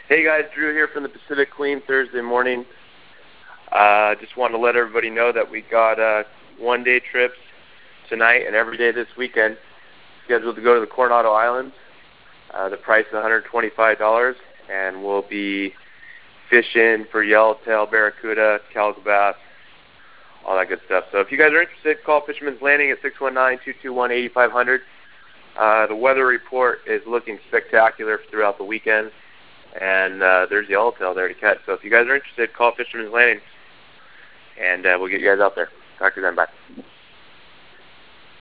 Hey guys, Drew here from the Pacific Queen Thursday morning. Just wanted to let everybody know that we got one-day trips tonight and every day this weekend scheduled to go to the Coronado Islands. The price is $125, and we'll be fishing for yellowtail, barracuda, calico bass, all that good stuff. So if you guys are interested, call Fisherman's Landing at 619-221-8500. The weather report is looking spectacular throughout the weekend, and there's yellowtail there to catch. So if you guys are interested, call Fisherman's Landing, and we'll get you guys out there. Talk to you then. Bye.